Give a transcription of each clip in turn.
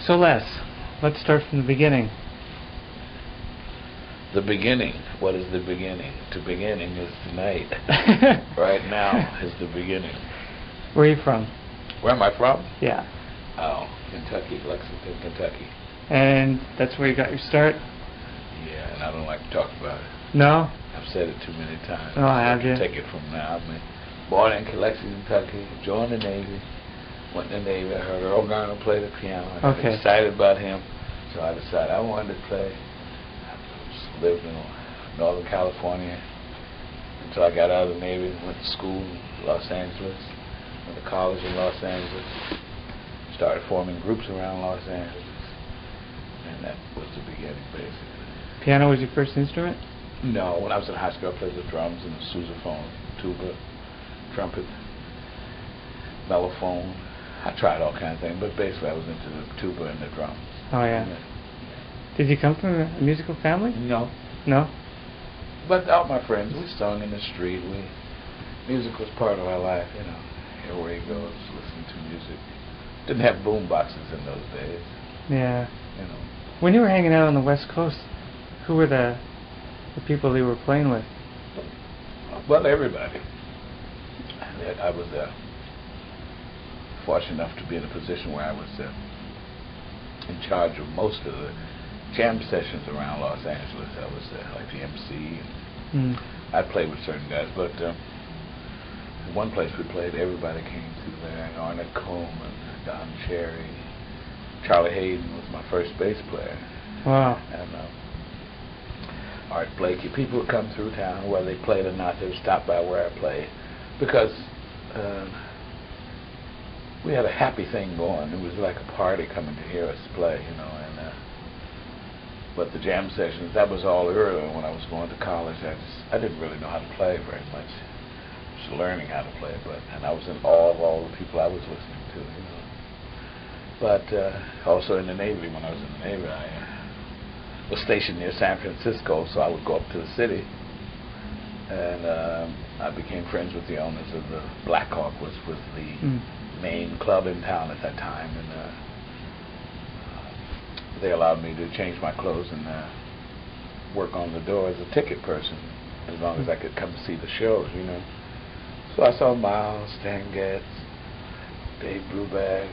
So Les, let's start from the beginning. The beginning. What is the beginning? The beginning is tonight. Right now is the beginning. Where are you from? Where am I from? Yeah. Oh, Kentucky, Lexington, Kentucky. And that's where you got your start? Yeah, and I don't like to talk about it. No? I've said it too many times. Oh, have you? Take it from now. I mean, born in Lexington, Kentucky, joined the Navy, went in the Navy. I heard Earl Garner play the piano. I got excited about him, so I decided I wanted to play. I lived in Northern California until I got out of the Navy, went to school in Los Angeles, went to college in Los Angeles, started forming groups around Los Angeles, and that was the beginning, basically. Piano was your first instrument? No, when I was in high school, I played the drums and the sousaphone, tuba, trumpet, mellophone. I tried all kinds of things, but basically I was into the tuba and the drums. Oh, yeah. Did you come from a musical family? No. No? But all my friends, we sung in the street. Music was part of our life, you know. Everywhere you go, just listening to music. Didn't have boom boxes in those days. Yeah. You know. When you were hanging out on the West Coast, who were the people you were playing with? Well, everybody. I was fortunate enough to be in a position where I was in charge of most of the jam sessions around Los Angeles. I was like the MC. I played with certain guys, but one place we played, everybody came through there. Arnett Coleman, Don Cherry, Charlie Hayden was my first bass player. Wow. And Art Blakey. People would come through town, whether they played or not. They would stop by where I played, because we had a happy thing going. It was like a party coming to hear us play, you know. And but the jam sessions, that was all earlier when I was going to college. I didn't really know how to play very much. Just learning how to play, and I was in awe of all the people I was listening to, you know. But also in the Navy, when I was in the Navy, I was stationed near San Francisco, so I would go up to the city, and I became friends with the owners of the Black Hawk, which was the main club in town at that time, and they allowed me to change my clothes and work on the door as a ticket person, as long as I could come see the shows, you know. So I saw Miles, Stan Getz, Dave Brubeck,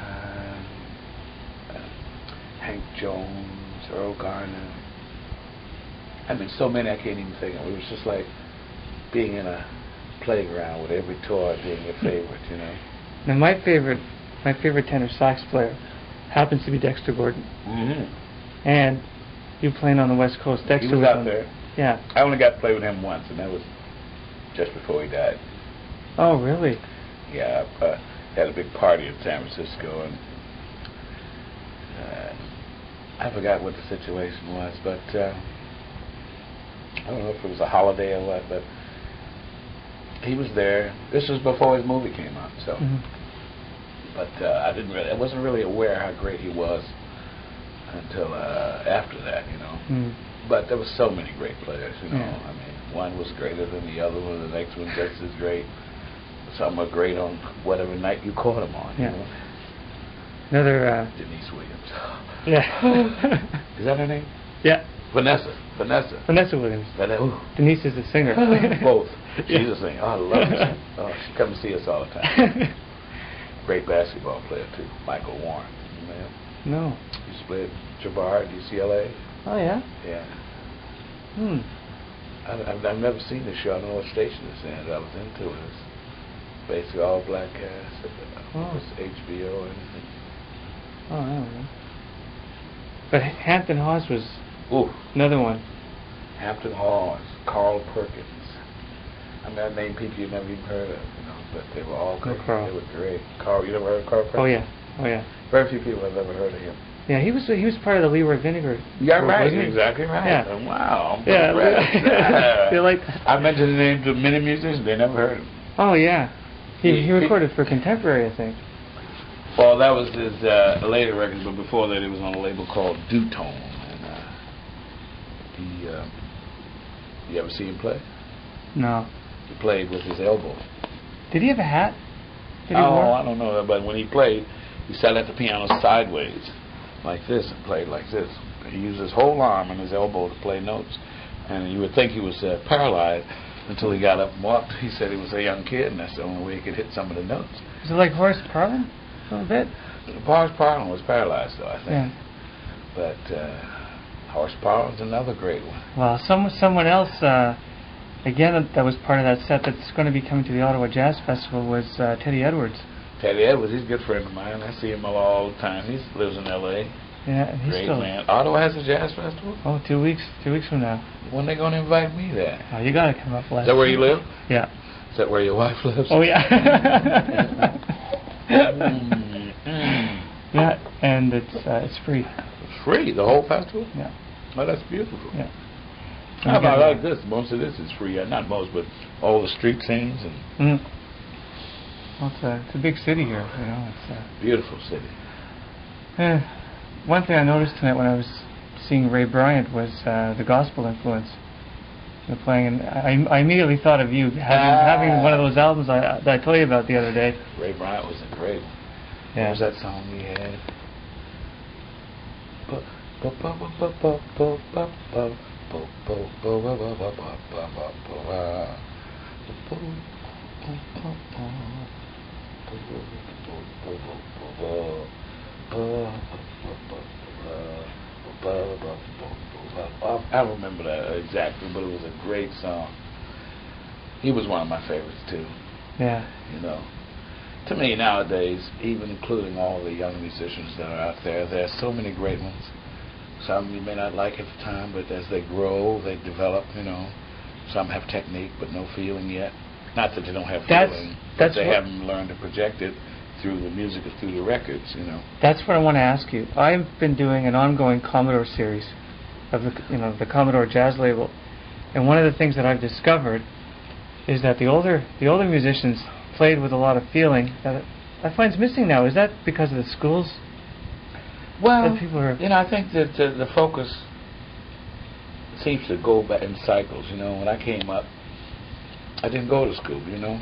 Hank Jones, Earl Garner. I mean, so many I can't even think of. It was just like being in a playground with every toy being your favorite, you know. Now my favorite tenor sax player happens to be Dexter Gordon. And you playing on the West Coast. Dexter he was out there. Yeah. I only got to play with him once, and that was just before he died. Oh, really? Yeah, had a big party in San Francisco, and I forgot what the situation was, but I don't know if it was a holiday or what, but he was there. This was before his movie came out, so. But I wasn't really aware how great he was until after that, you know. But there were so many great players, you know. I mean, one was greater than the other one, the next one just as great. Some were great on whatever night you caught them on, you know. Another... Denise Williams. Yeah. Is that her name? Yeah. Vanessa Williams. Denise is a singer. Both. She's a singer. Oh, I love her. Oh, she comes to see us all the time. Great basketball player, too. Michael Warren. You know? No. He used to play at Jabbar at UCLA. Oh, yeah? Yeah. I've never seen the show. I don't know what station it's in. I was into it. It's basically all black cast. It was HBO or anything. Oh, I don't know. But Hampton Hawes was another one. Hampton Hawes, Carl Perkins. I mean, I named people you've never even heard of, you know, but they were all great. They were great. Carl, you never heard of Carl Perkins? Oh, yeah. Very few people have ever heard of him. Yeah, he was part of the Leroy Vinegar. Yeah, right. Exactly right. Yeah. Oh, wow. Yeah. They like that. I mentioned the names of many musicians. They never heard of him. Oh, yeah. He recorded for Contemporary, I think. Well, that was his later records, but before that, he was on a label called Dutone. And you ever see him play? No. He played with his elbow. Did he have a hat? I don't know. But when he played, he sat at the piano sideways. like this and played like this. He used his whole arm and his elbow to play notes, and you would think he was paralyzed until he got up and walked. He said he was a young kid, and that's the only way he could hit some of the notes. Is it like Horace Parlan a little bit? Horace Parlan was paralyzed, though, I think. Yeah. But Horace Parlan's another great one. Well, someone else, again, that was part of that set that's going to be coming to the Ottawa Jazz Festival was Teddy Edwards. Teddy Edwards, he's a good friend of mine. I see him all the time. He lives in L.A. Yeah, and he's Great still... man. Ottawa has a jazz festival? Oh, 2 weeks. 2 weeks from now. When they going to invite me there? Oh, you got to come up last. Is that where you live? Yeah. Is that where your wife lives? Oh, yeah. Yeah, and it's free. It's free, the whole festival? Yeah. Oh, that's beautiful. Yeah. How about like this? Most of this is free. Not most, but all the street scenes and... Well, it's a big city here, you know. It's a beautiful city. One thing I noticed tonight when I was seeing Ray Bryant was the gospel influence. You're playing, and I immediately thought of you having one of those albums that I told you about the other day. Ray Bryant was a great one. Yeah. What was that song he had? I don't remember that exactly, but it was a great song. He was one of my favorites too. Yeah. You know, to me nowadays, even including all the young musicians that are out there, there are so many great ones. Some you may not like at the time, but as they grow, they develop. You know, some have technique but no feeling yet. Not that they don't have feeling, but they haven't learned to project it through the music or through the records. You know. That's what I want to ask you. I've been doing an ongoing Commodore series of the Commodore Jazz label, and one of the things that I've discovered is that the older musicians played with a lot of feeling that I find is missing now. Is that because of the schools? Well, people are, you know, I think that the focus seems to go back in cycles. You know, when I came up, I didn't go to school, you know,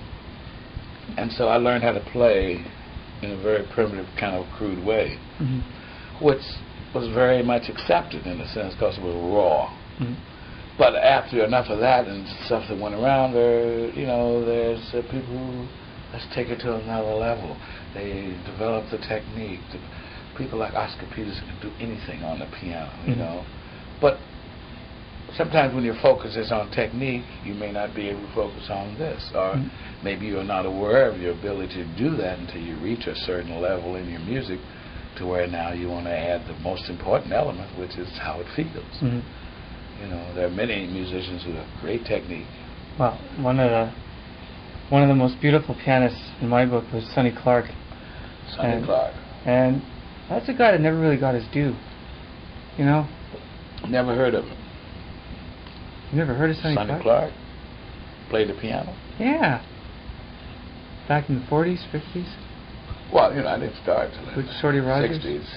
and so I learned how to play in a very primitive, kind of crude way, which was very much accepted in a sense because it was raw. But after enough of that and stuff that went around, there's people who, let's take it to another level. They develop the technique. People like Oscar Peterson can do anything on the piano, you know. But sometimes when your focus is on technique, you may not be able to focus on this, or maybe you're not aware of your ability to do that until you reach a certain level in your music, to where now you want to add the most important element, which is how it feels. You know, there are many musicians who have great technique. Well, one of the most beautiful pianists in my book was Sonny Clark. Sonny Clark. And that's a guy that never really got his due. You know? Never heard of him. You never heard of Sonny Clark? Sonny Clark? Played the piano? Yeah. Back in the 40s, 50s? Well, you know, I didn't start till with Shorty Rogers? 60s.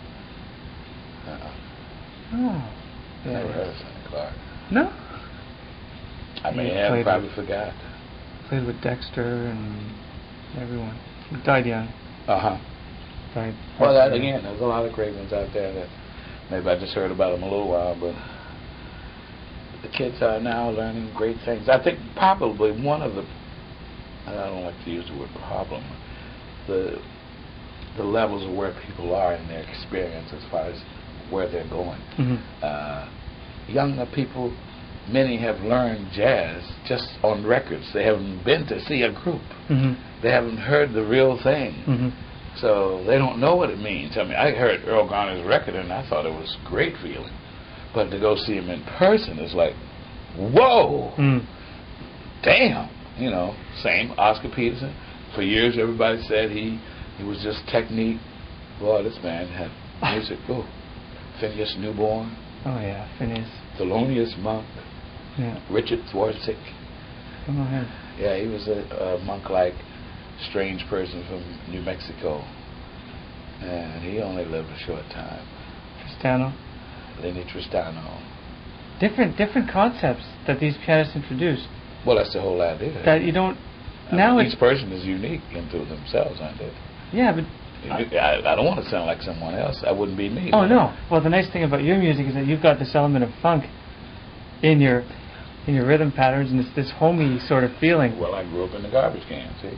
Oh. Never heard of Sonny Clark. No? I may have probably forgot. Played with Dexter and everyone. He died young. Well, that again, there's a lot of great ones out there that maybe I just heard about them a little while, but the kids are now learning great things. I think probably one of the, I don't like to use the word problem, the levels of where people are in their experience as far as where they're going. Younger people, many have learned jazz just on records. They haven't been to see a group. They haven't heard the real thing. So they don't know what it means. I mean, I heard Earl Garner's record and I thought it was great feeling. But to go see him in person is like, whoa, damn. You know, same Oscar Peterson. For years everybody said he was just technique. Boy, this man had music. Oh, Phineas Newborn. Oh yeah, Phineas. Thelonious Monk. Yeah. Richard Dvorak. Come on ahead. Yeah, he was a monk-like, strange person from New Mexico, and he only lived a short time. Tristano. Lenny Tristano. Different concepts that these pianists introduced. Well, that's the whole idea. That you don't. Now each person is unique into themselves, aren't they? Yeah, but I don't want to sound like someone else. That wouldn't be me. Oh no. Well, the nice thing about your music is that you've got this element of funk in your rhythm patterns, and it's this homey sort of feeling. Well, I grew up in the garbage can. See.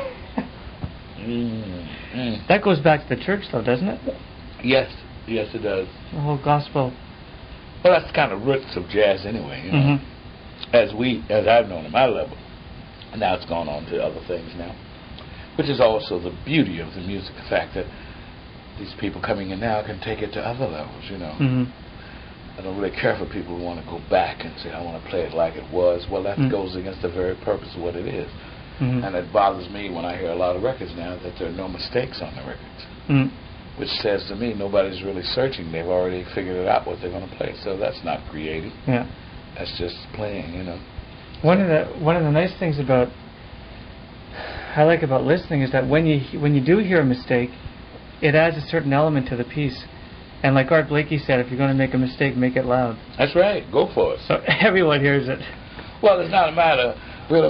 That goes back to the church, though, doesn't it? Yes, it does. The whole gospel. Well, that's the kind of roots of jazz anyway. You know? As I've known at my level, and now it's gone on to other things now, which is also the beauty of the music, the fact that these people coming in now can take it to other levels. You know, I don't really care for people who want to go back and say I want to play it like it was. Well, that goes against the very purpose of what it is. And it bothers me when I hear a lot of records now that there are no mistakes on the records, which says to me nobody's really searching. They've already figured it out what they're going to play. So that's not creative. Yeah, that's just playing. You know. One of the nice things I like about listening is that when you do hear a mistake, it adds a certain element to the piece. And like Art Blakey said, if you're going to make a mistake, make it loud. That's right. Go for it. So everyone hears it. Well, it's not a matter really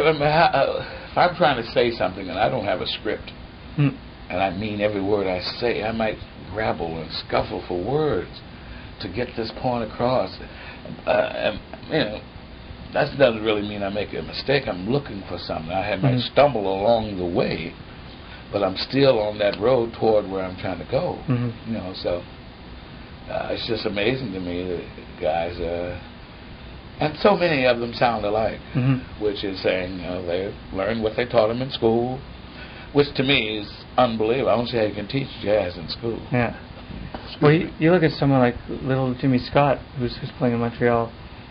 if I'm trying to say something and I don't have a script, and I mean every word I say, I might grapple and scuffle for words to get this point across. And, you know, that doesn't really mean I make a mistake. I'm looking for something. I might stumble along the way, but I'm still on that road toward where I'm trying to go. You know, so it's just amazing to me that guys, and so many of them sound alike, which is saying, you know, they learned what they taught them in school, which to me is unbelievable. I don't see how you can teach jazz in school. Yeah. Well, you look at someone like little Jimmy Scott, who's playing in Montreal.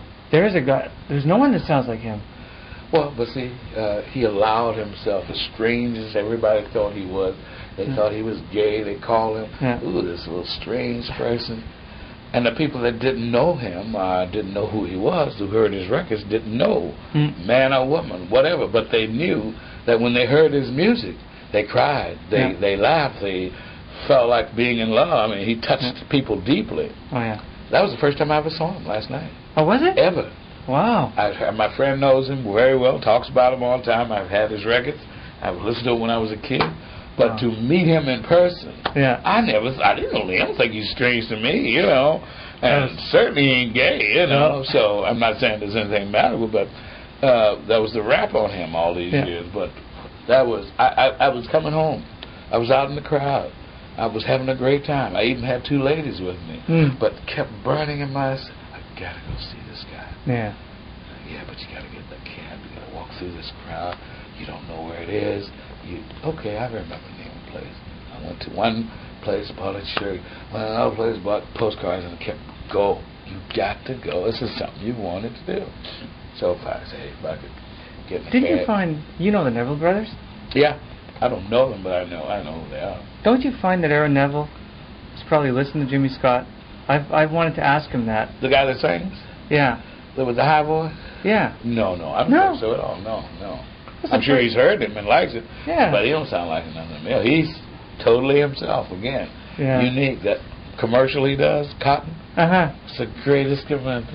There's no one that sounds like him. Well, but see, he allowed himself, as strange as everybody thought he was. They thought he was gay. They called him, ooh, this little strange person. And the people that didn't know him, didn't know who he was, who heard his records, didn't know, man or woman, whatever. But they knew that when they heard his music, they cried, they laughed, they felt like being in love. I mean, he touched people deeply. Oh, yeah. That was the first time I ever saw him, last night. Oh, was it? Ever. Wow. My friend knows him very well, talks about him all the time. I've had his records. I've listened to him when I was a kid. But to meet him in person, I didn't know him. I don't think he's strange to me, you know. And certainly he ain't gay, you know. So I'm not saying there's anything matter, but that was the rap on him all these years. But that was, I was coming home. I was out in the crowd. I was having a great time. I even had two ladies with me. But kept burning in my, I got to go see this guy. Yeah. Yeah, but you got to get in the cab. You got to walk through this crowd. You don't know where it is. Okay, I remember the name of the place. I went to one place, bought a shirt. Went to another place, bought postcards, and kept go. You got to go. This is something you wanted to do. So if I say, if I could get in the Didn't cab. you find, you know the Neville brothers? Yeah. I don't know them, but I know who they are. Don't you find that Aaron Neville is probably listening to Jimmy Scott? I've wanted to ask him that. The guy that sings? Yeah. With the high voice? Yeah. No, I don't think so at all. No. I'm sure he's heard him and likes it. Yeah. But he don't sound like nothing else. He's totally himself again. Yeah. Unique. That commercial he does, Cotton. It's the greatest commercial.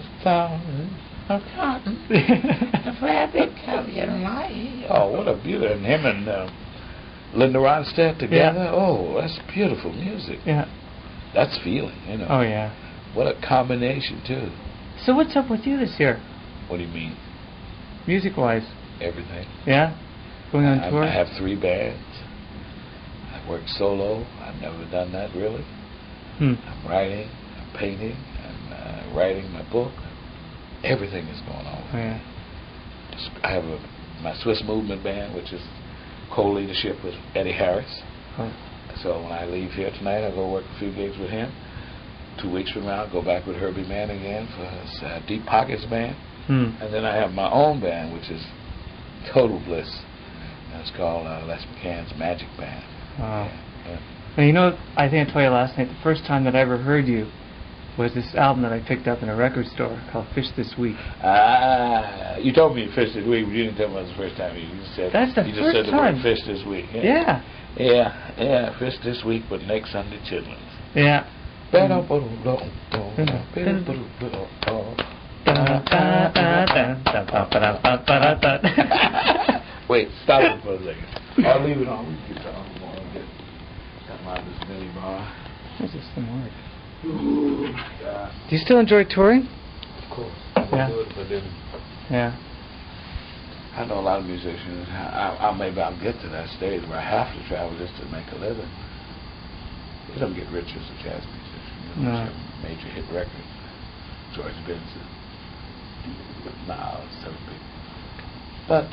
Of cotton. The fabric of your life. Oh, what a beauty. And him and Linda Ronstadt together. Yeah. Oh, that's beautiful music. Yeah. That's feeling, you know. Oh, yeah. What a combination, too. So what's up with you this year? What do you mean? Music-wise? Everything. Yeah? Going on tour? I have 3 bands. I work solo. I've never done that, really. I'm writing, I'm painting, I'm writing my book. Everything is going on. Oh, yeah. I have my Swiss Movement Band, which is co-leadership with Eddie Harris. Oh. So when I leave here tonight, I'll go work a few gigs with him. 2 weeks from now, I'll go back with Herbie Mann again for his Deep Pockets Band. And then I have my own band, which is Total Bliss. And it's called Les McCann's Magic Band. Wow. Yeah. Well, you know, I think I told you last night, the first time that I ever heard you was this album that I picked up in a record store called Fish This Week. You told me Fish This Week, but you didn't tell me it was the first time. You just said That's the you first just said time. the word Fish This Week. Yeah. Yeah, Fish This Week, but next Sunday chitlins. Yeah. Wait, stop it for a second. I'll leave it on. We can get on. Where's this thing work? Yeah, Do you still enjoy touring? of course. I would Yeah. do it if I didn't. Yeah. I know a lot of musicians. Maybe I'll get to that stage where I have to travel just to make a living. You don't get rich as a jazz musician. You know, No. some major hit records. George Benson. Miles, so big. But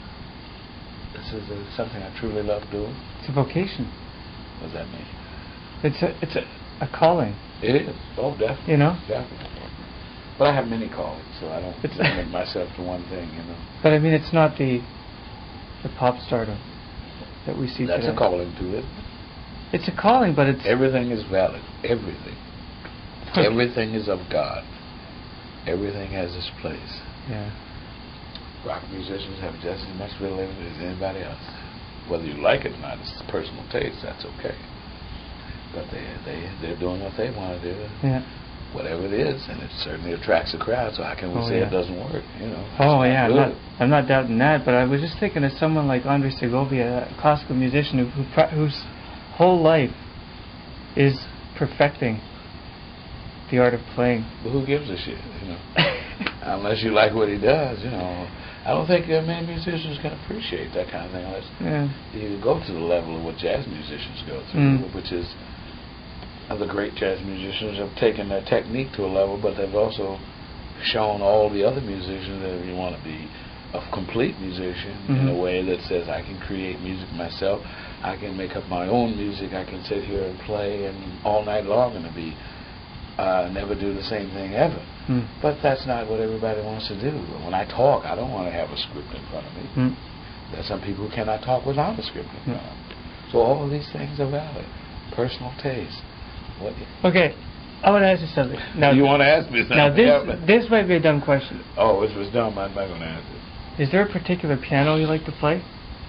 this is something I truly love doing. It's a vocation. What does that mean? It's a calling. It is. Oh, definitely. You know? Definitely. But I have many callings, so I don't It's- limit myself to one thing, you know. But I mean, it's not the pop stardom that we see That's today. a calling to it. It's a calling, but it's Everything is valid. Everything. Everything is of God. Everything has its place. Yeah. Rock musicians have just as much validity as anybody else. Whether you like it or not, it's personal taste. That's okay. But they're doing what they want to do. Yeah. Whatever it is, and it certainly attracts a crowd. So how can we Oh, say yeah. it doesn't work? You know. Oh It's yeah, good. I'm not doubting that. But I was just thinking of someone like Andre Segovia, a classical musician whose whole life is perfecting the art of playing. But who gives a shit? You know. Unless you like what he does, you know. I don't think many musicians can appreciate that kind of thing unless Yeah. you go to the level of what jazz musicians go through, which is the great jazz musicians have taken their technique to a level, but they've also shown all the other musicians that if you want to be a complete musician in a way that says I can create music myself, I can make up my own music, I can sit here and play and all night long and be never do the same thing ever. But that's not what everybody wants to do. When I talk, I don't want to have a script in front of me. There's some people who cannot talk without a script in front of them. So all of these things are valid. Personal taste. What? Okay, I want to ask you something. Now, You want to ask me something? now Yeah, but- this might be a dumb question. Oh, if it was dumb, I'm not going to answer. Is there a particular piano you like to play?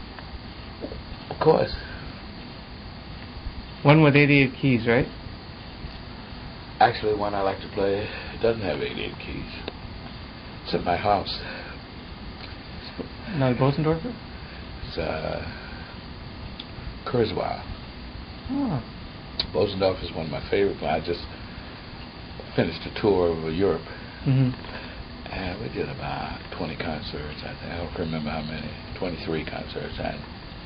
Of course. One with 88 keys, right? Actually, one I like to play, it doesn't have 88 keys. It's at my house. No, Bosendorfer? It's Kurzweil. Oh. Bosendorf is one of my favorite. I just finished a tour over Europe, and we did about 20 concerts. I think I don't remember how many. 23 concerts, and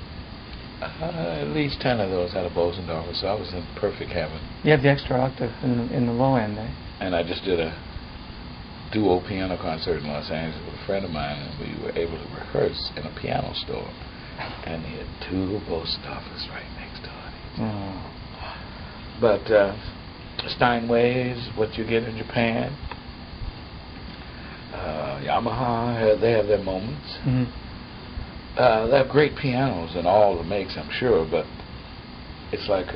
at least 10 of those had a Bosendorfer. So I was in perfect heaven. You have the extra octave in the low end there. And I just did a duo piano concert in Los Angeles with a friend of mine, and we were able to rehearse in a piano store. And he had two Bosendorfers right next to it. Oh. But Steinway is what you get in Japan. Yamaha, they have their moments. They have great pianos in all the makes, I'm sure, but it's like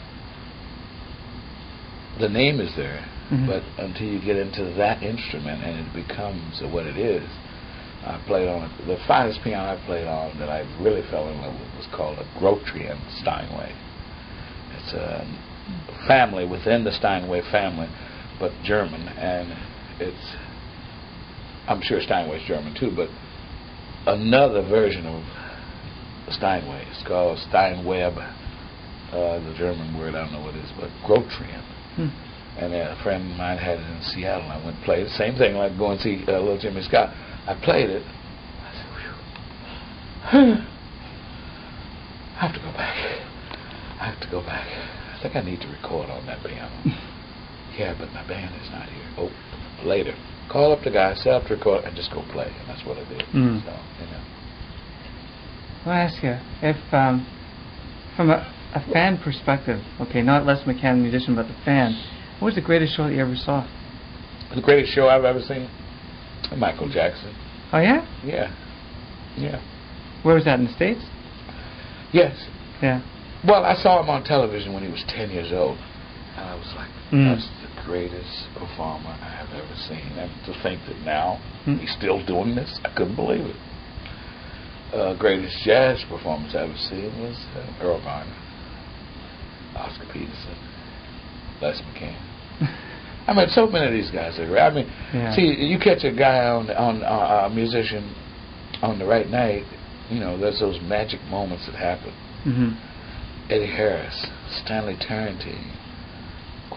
the name is there, but until you get into that instrument and it becomes what it is. I played on the finest piano I played on that I really fell in love with was called a Grotrian Steinway. It's a family within the Steinway family, but German, and it's, I'm sure Steinway's German too, but another version of Steinway. It's called Steinweb, the German word, I don't know what it is, but Grotrian. And a friend of mine had it in Seattle, and I went and played it. Same thing, like go and see Little Jimmy Scott. I played it. I said, whew. I have to go back. I have to go back. I think I need to record on that piano. Yeah, but my band is not here. Oh, later. Call up the guy, set up the record, and just go play. And that's what I did. So, you know. I'll ask you, if from a fan perspective, okay, not Les McCann, the musician, but the fan, what was the greatest show that you ever saw? The greatest show I've ever seen? Michael Jackson. Oh, yeah? Yeah. Yeah. Where was that, in the States? Yes. Yeah. Well, I saw him on television when he was 10 years old. And I was like, that's the greatest performer I have ever seen. And to think that now he's still doing this, I couldn't believe it. Greatest jazz performance I ever seen was Earl Garner, Oscar Peterson, Les McCann. I mean, so many of these guys are great. I mean, see, you catch a guy on a musician on the right night, you know, there's those magic moments that happen. Eddie Harris, Stanley Turrentine,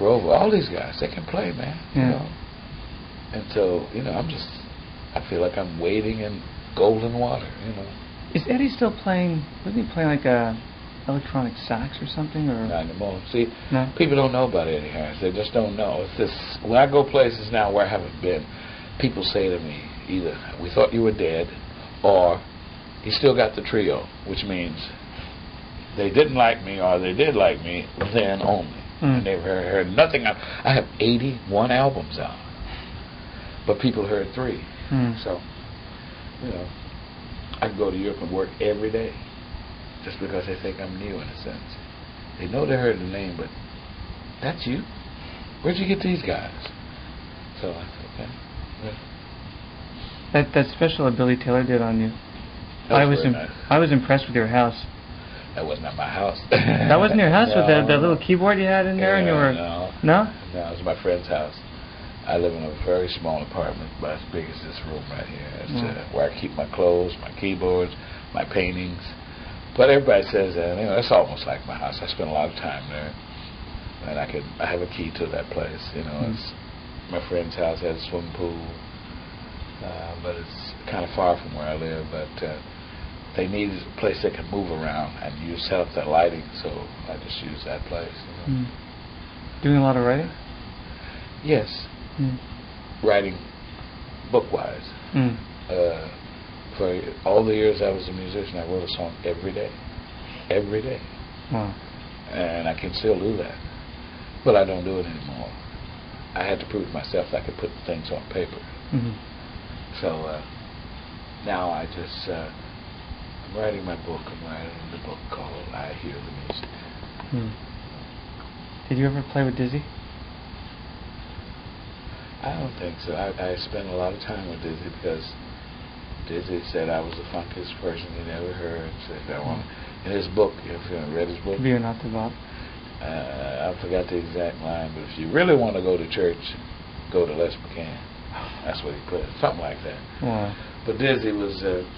Grover, all these guys, they can play, man. Yeah. You know. And so, you know, I feel like I'm wading in golden water, you know. Is Eddie still playing? Wasn't he playing like a electronic sax or something? Or Not anymore. See, no? people don't know about Eddie Harris. They just don't know. It's this. When I go places now where I haven't been, people say to me either, "We thought you were dead," or "He still got the trio," which means they didn't like me or they did like me then only. And they've heard nothing. I have 81 albums out, but people heard 3. So, you know, I can go to Europe and work every day just because they think I'm new in a sense. They know they heard the name, but that's you? Where'd you get these guys? So I said, okay. Yeah. That special that Billy Taylor did on you. That was nice. I was impressed with your house. That wasn't at my house. That wasn't your house? No. With that little keyboard you had in there? And you were No. No? No, it was my friend's house. I live in a very small apartment, about as big as this room right here. It's where I keep my clothes, my keyboards, my paintings. But everybody says that, you know, it's almost like my house. I spend a lot of time there. And I have a key to that place, you know. It's my friend's house has a swimming pool, but it's kind of far from where I live. But they need a place they can move around, and you set up that lighting, so I just use that place. You know. Doing a lot of writing? Yes. Writing book-wise. For all the years I was a musician, I wrote a song every day. Every day. Wow. And I can still do that. But I don't do it anymore. I had to prove to myself that I could put things on paper. So now I just, I'm writing my book. I'm writing the book called I Hear the Music. Did you ever play with Dizzy? I don't think so. I spent a lot of time with Dizzy because Dizzy said I was the funkiest person he'd ever heard. So if I want, in his book, if you read his book, Via Not to Bob. I forgot the exact line, but if you really want to go to church, go to Les McCann. That's what he put it, something like that. Wow. But Dizzy was,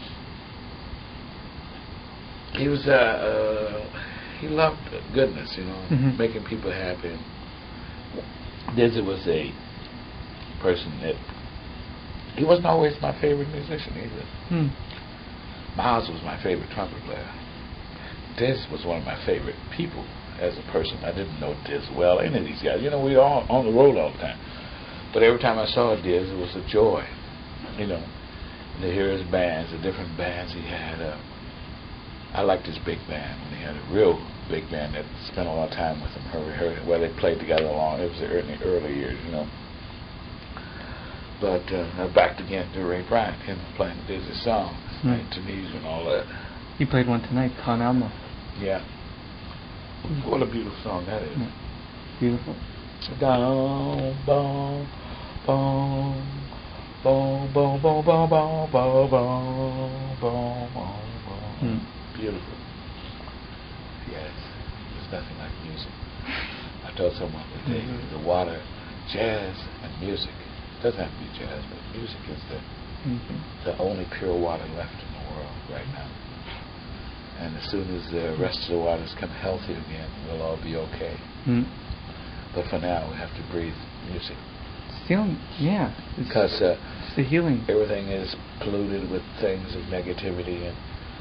he loved goodness, you know, making people happy. Dizzy was a person that, he wasn't always my favorite musician either. Miles was my favorite trumpet player. Diz was one of my favorite people as a person. I didn't know Diz well, any of these guys. You know, we were all on the road all the time. But every time I saw Diz, it was a joy, you know, to hear his bands, the different bands he had. I liked his big band when he had a real big band that spent a lot of time with him. Well, they played together along. It was in the early years, you know. But I backed again to Ray Bryant, him playing Dizzy's songs, Tunisia and all that. You played one tonight, Con Alma. Yeah. What a beautiful song that is. Beautiful. Down, boom, boom, boom, boom, boom, boom, boom, boom, boom, boom, boom. Beautiful. Yes. There's nothing like music. I told someone today, the water, jazz and music. It doesn't have to be jazz, but music is the only pure water left in the world right now. And as soon as the rest of the waters come healthy again, we'll all be okay. But for now, we have to breathe music. Still, yeah. Because it's the healing. Everything is polluted with things of negativity, and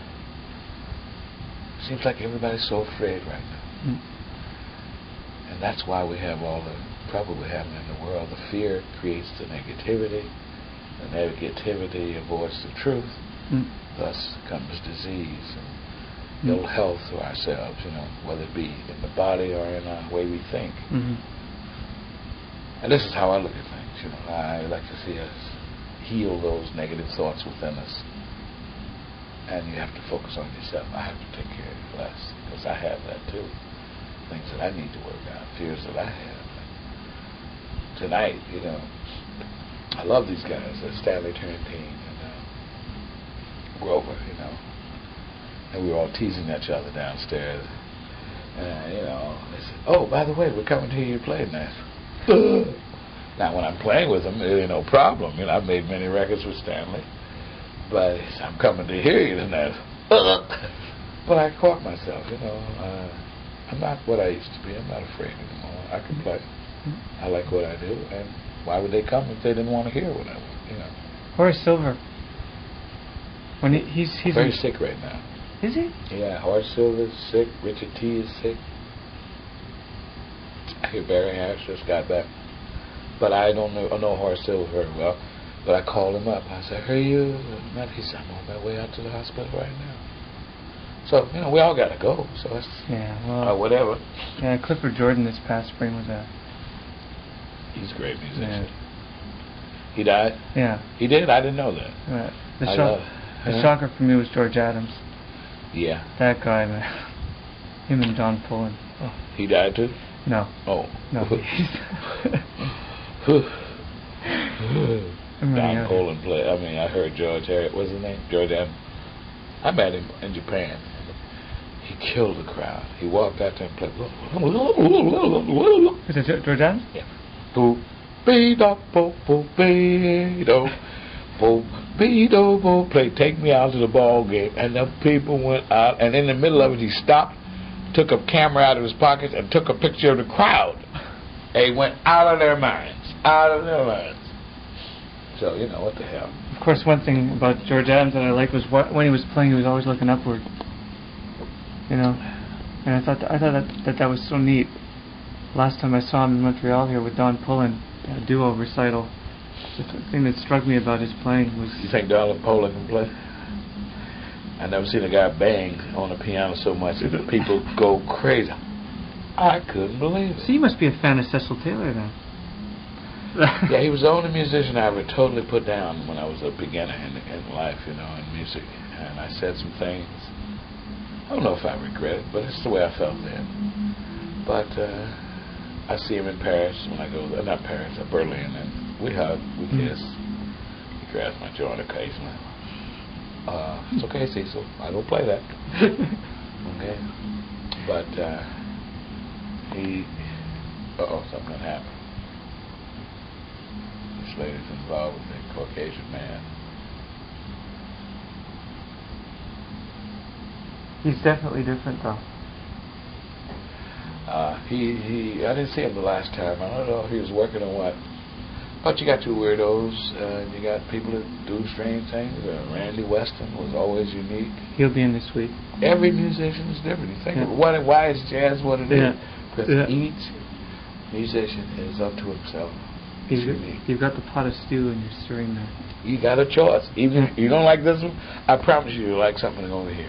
it seems like everybody's so afraid right now. And that's why we have all the trouble we have in the world. The fear creates the negativity. The negativity avoids the truth. Thus comes disease and ill health to ourselves, you know, whether it be in the body or in the way we think. And this is how I look at things, you know. I like to see us heal those negative thoughts within us. And you have to focus on yourself. I have to take care of you less, because I have that too. Things that I need to work out, fears that I have. Tonight, you know, I love these guys, Stanley Turrentine and Grover, you know. And we were all teasing each other downstairs. And, you know, they said, oh, by the way, we're coming to hear you play tonight. Now, when I'm playing with them, there ain't no problem. You know, I've made many records with Stanley. But I'm coming to hear you tonight. But I caught myself, you know. I'm not what I used to be. I'm not afraid anymore. I can play. I like what I do, and why would they come if they didn't want to hear what I want? You know. Horace Silver. When he's very sick right now. Is he? Yeah, Horace Silver's sick. Richard T is sick. I hear Barry Harris just got back, but I don't know Horace Silver very well. But I called him up. I said, "Hey, you?" He said, "I'm on my way out to the hospital right now." So we all got to go. So that's whatever. Yeah, Clifford Jordan this past spring was a. He's a great musician. Yeah. He died? Yeah. He did? I didn't know that. The shocker for me was George Adams. Yeah. That guy, man. Him and Don Pullen. Oh. He died too? No. Oh. No. Don Pullen played. I heard George Harris. What's his name? George Adams. I met him in Japan. He killed the crowd. He walked out there and played. Is it George Adams? Yeah. Played Take Me Out to the Ball Game, and the people went out, and in the middle of it he stopped, took a camera out of his pockets and took a picture of the crowd. They went out of their minds. So, what the hell. Of course, one thing about George Adams that I liked was when he was playing, he was always looking upward. And I thought that was so neat. Last time I saw him in Montreal here with Don Pullen, a duo recital, the thing that struck me about his playing was... You think Don Pullen can play? I never seen a guy bang on a piano so much that people go crazy. I couldn't believe it. So you must be a fan of Cecil Taylor then. Yeah, he was the only musician I ever totally put down when I was a beginner in life, in music. And I said some things. I don't know if I regret it, but it's the way I felt then. But I see him in Paris when I go there. Not Paris, Berlin, and we hug, we kiss. He grabs my joint occasionally. It's okay, Cecil. I don't play that. Okay? But something happened. This lady's involved with a Caucasian man. He's definitely different, though. I didn't see him the last time. I don't know if he was working on what. But you got two weirdos, you got people that do strange things. Randy Weston was always unique. He'll be in this week. Every musician is different. You think of why is jazz what it is? Because each musician is up to himself. You've got the pot of stew and you're stirring that. You got a choice. Even if you don't like this one, I promise you'll like something over here.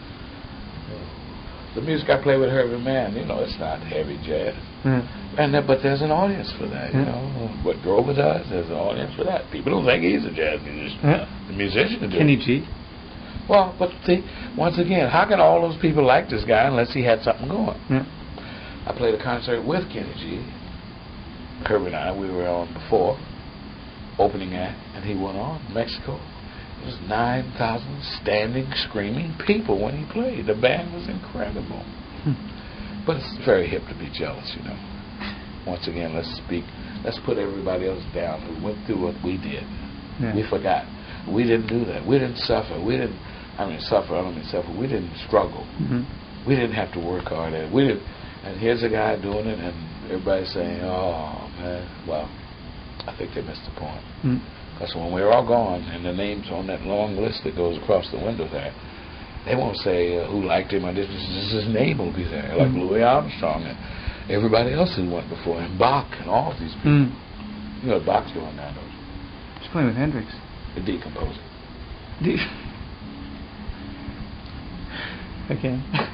The music I play with Herbie Mann, it's not heavy jazz. But there's an audience for that, What Grover does, there's an audience for that. People don't think he's a jazz musician. The musician do. Kenny G. Well, but see, once again, how can all those people like this guy unless he had something going? I played a concert with Kenny G. Herbie and I, we were on before, opening act, and he went on, Mexico. It was 9,000 standing, screaming people when he played. The band was incredible. But it's very hip to be jealous, Once again, let's put everybody else down who went through what we did. We forgot. We didn't do that. We didn't suffer. We didn't struggle. We didn't have to work hard at it. And here's a guy doing it, and everybody's saying, oh, man. Well, I think they missed the point. Because when we're all gone, and the names on that long list that goes across the window there, they won't say who liked him, or his name will be there, like Louis Armstrong and everybody else who went before him, Bach and all of these people. You know what Bach's doing now, don't you? He's playing with Hendrix. The decomposing. Again.